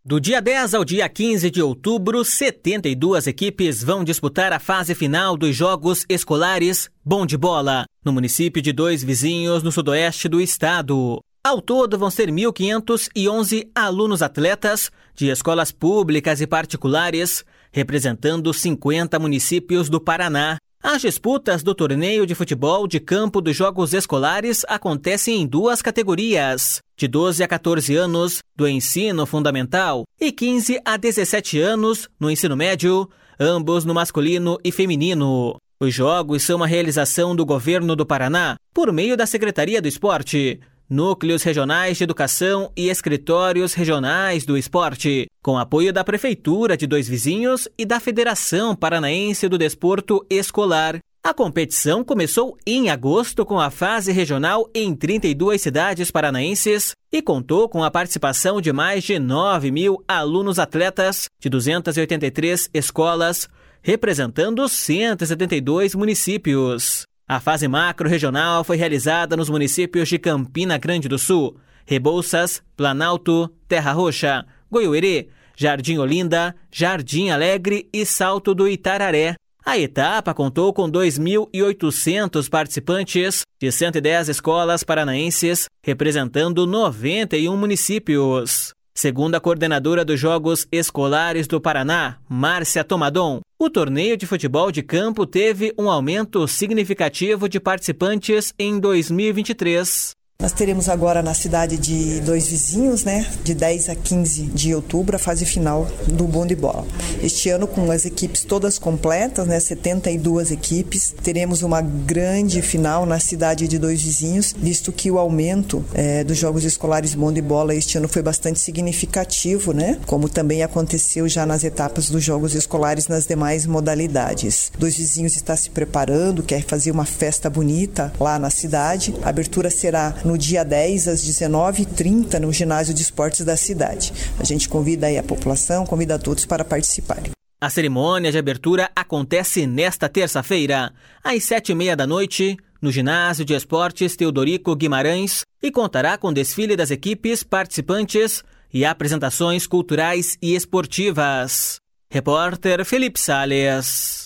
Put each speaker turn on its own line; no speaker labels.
Do dia 10 ao dia 15 de outubro, 72 equipes vão disputar a fase final dos Jogos Escolares Bom de Bola, no município de Dois Vizinhos, no sudoeste do estado. Ao todo, vão ser 1.511 alunos atletas de escolas públicas e particulares, representando 50 municípios do Paraná. As disputas do torneio de futebol de campo dos Jogos Escolares acontecem em duas categorias, de 12 a 14 anos do ensino fundamental e 15 a 17 anos no ensino médio, ambos no masculino e feminino. Os jogos são uma realização do governo do Paraná por meio da Secretaria do Esporte, Núcleos Regionais de Educação e Escritórios Regionais do Esporte, com apoio da Prefeitura de Dois Vizinhos e da Federação Paranaense do Desporto Escolar. A competição começou em agosto com a fase regional em 32 cidades paranaenses e contou com a participação de mais de 9.000 alunos atletas de 283 escolas, representando 172 municípios. A fase macro-regional foi realizada nos municípios de Campina Grande do Sul, Rebouças, Planalto, Terra Roxa, Goiuerê, Jardim Olinda, Jardim Alegre e Salto do Itararé. A etapa contou com 2.800 participantes de 110 escolas paranaenses, representando 91 municípios. Segundo a coordenadora dos Jogos Escolares do Paraná, Márcia Tomadon, o torneio de futebol de campo teve um aumento significativo de participantes em 2023.
Nós teremos agora na cidade de Dois Vizinhos, de 10 a 15 de outubro, a fase final do Bom de Bola. Este ano, com as equipes todas completas, 72 equipes, teremos uma grande final na cidade de Dois Vizinhos, visto que o aumento dos Jogos Escolares Bom de Bola este ano foi bastante significativo, como também aconteceu já nas etapas dos Jogos Escolares nas demais modalidades. Dois Vizinhos está se preparando, quer fazer uma festa bonita lá na cidade. A abertura será no dia 10, às 19h30, no ginásio de esportes da cidade. A gente convida aí a população, convida a todos para participarem.
A cerimônia de abertura acontece nesta terça-feira, às 7h30 da noite, no ginásio de esportes Teodorico Guimarães, e contará com desfile das equipes participantes e apresentações culturais e esportivas. Repórter Felipe Sales.